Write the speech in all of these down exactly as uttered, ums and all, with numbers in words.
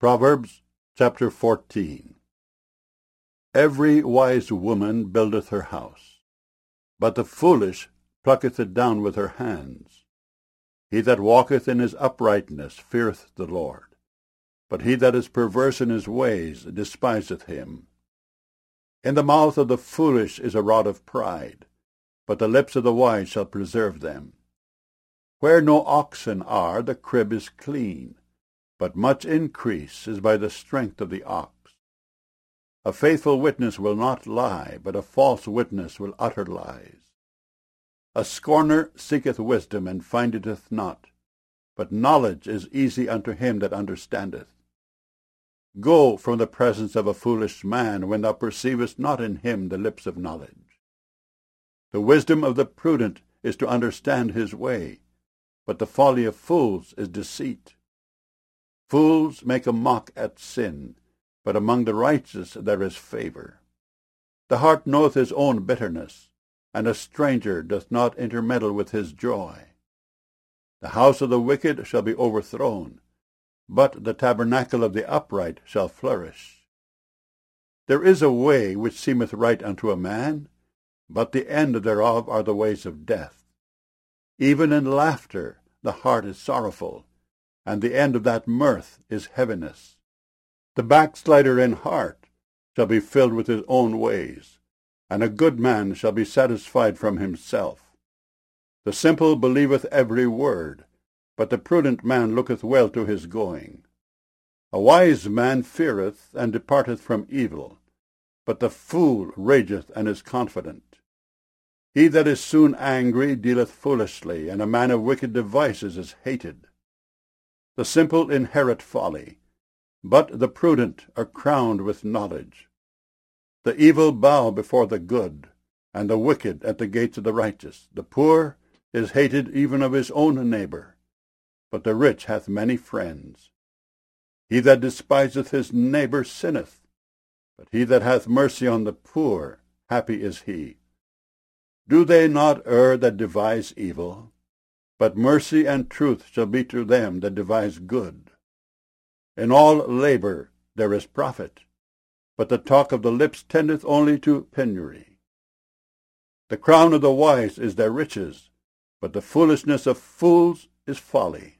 Proverbs chapter fourteen. Every wise woman buildeth her house, but the foolish plucketh it down with her hands. He that walketh in his uprightness feareth the Lord, but he that is perverse in his ways despiseth him. In the mouth of the foolish is a rod of pride, but the lips of the wise shall preserve them. Where no oxen are, the crib is clean, but much increase is by the strength of the ox. A faithful witness will not lie, but a false witness will utter lies. A scorner seeketh wisdom, and findeth it not, but knowledge is easy unto him that understandeth. Go from the presence of a foolish man, when thou perceivest not in him the lips of knowledge. The wisdom of the prudent is to understand his way, but the folly of fools is deceit. Fools make a mock at sin, but among the righteous there is favor. The heart knoweth his own bitterness, and a stranger doth not intermeddle with his joy. The house of the wicked shall be overthrown, but the tabernacle of the upright shall flourish. There is a way which seemeth right unto a man, but the end thereof are the ways of death. Even in laughter the heart is sorrowful, and the end of that mirth is heaviness. The backslider in heart shall be filled with his own ways, and a good man shall be satisfied from himself. The simple believeth every word, but the prudent man looketh well to his going. A wise man feareth and departeth from evil, but the fool rageth and is confident. He that is soon angry dealeth foolishly, and a man of wicked devices is hated. The simple inherit folly, but the prudent are crowned with knowledge. The evil bow before the good, and the wicked at the gates of the righteous. The poor is hated even of his own neighbor, but the rich hath many friends. He that despiseth his neighbor sinneth, but he that hath mercy on the poor, happy is he. Do they not err that devise evil? But mercy and truth shall be to them that devise good. In all labor there is profit, but the talk of the lips tendeth only to penury. The crown of the wise is their riches, but the foolishness of fools is folly.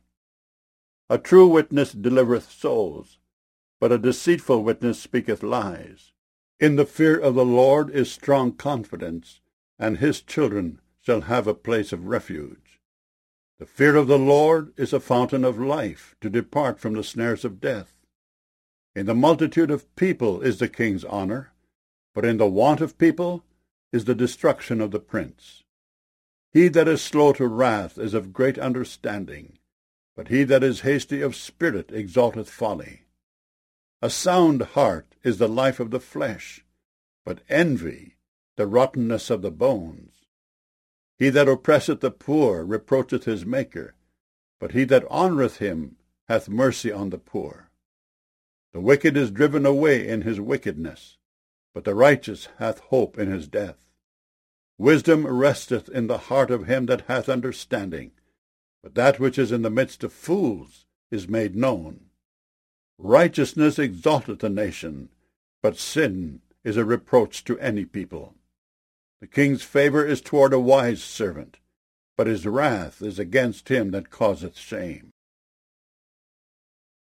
A true witness delivereth souls, but a deceitful witness speaketh lies. In the fear of the Lord is strong confidence, and his children shall have a place of refuge. The fear of the Lord is a fountain of life, to depart from the snares of death. In the multitude of people is the king's honor, but in the want of people is the destruction of the prince. He that is slow to wrath is of great understanding, but he that is hasty of spirit exalteth folly. A sound heart is the life of the flesh, but envy the rottenness of the bones. He that oppresseth the poor reproacheth his Maker, but he that honoureth him hath mercy on the poor. The wicked is driven away in his wickedness, but the righteous hath hope in his death. Wisdom resteth in the heart of him that hath understanding, but that which is in the midst of fools is made known. Righteousness exalteth a nation, but sin is a reproach to any people. The king's favor is toward a wise servant, but his wrath is against him that causeth shame.